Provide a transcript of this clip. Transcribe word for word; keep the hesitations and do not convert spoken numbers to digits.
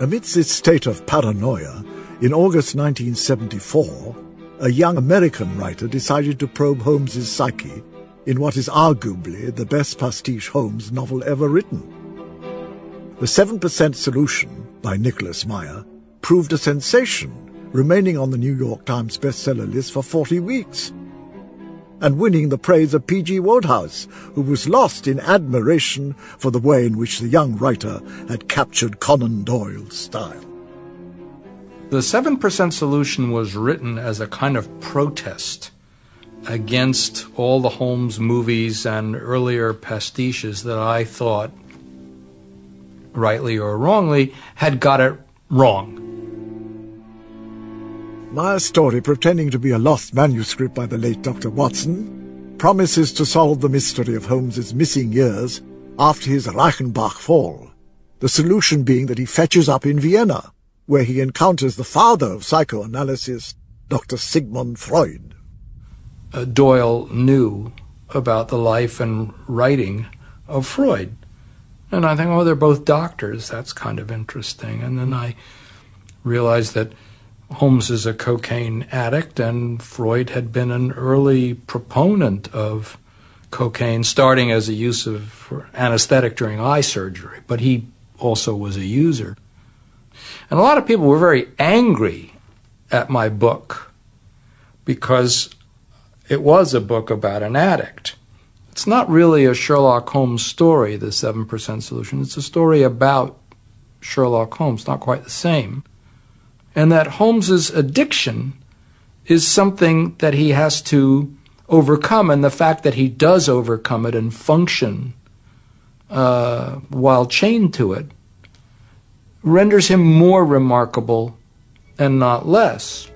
Amidst this state of paranoia, in August nineteen seventy-four, a young American writer decided to probe Holmes's psyche in what is arguably the best pastiche Holmes novel ever written. The seven percent Solution, by Nicholas Meyer, proved a sensation, remaining on the New York Times bestseller list for forty weeks, and winning the praise of P G Wodehouse, who was lost in admiration for the way in which the young writer had captured Conan Doyle's style. The seven percent Solution was written as a kind of protest against all the Holmes movies and earlier pastiches that I thought, rightly or wrongly, had got it wrong. Meyer's story, pretending to be a lost manuscript by the late Doctor Watson, promises to solve the mystery of Holmes's missing years after his Reichenbach fall, the solution being that he fetches up in Vienna, where he encounters the father of psychoanalysis, Doctor Sigmund Freud. Uh, Doyle knew about the life and writing of Freud. And I think, oh, they're both doctors. That's kind of interesting. And then I realized that Holmes is a cocaine addict, and Freud had been an early proponent of cocaine, starting as a use of anesthetic during eye surgery. But he also was a user. And a lot of people were very angry at my book because it was a book about an addict. It's not really a Sherlock Holmes story, the seven percent Solution. It's a story about Sherlock Holmes, not quite the same. And that Holmes's addiction is something that he has to overcome, and the fact that he does overcome it and function uh, while chained to it renders him more remarkable and not less.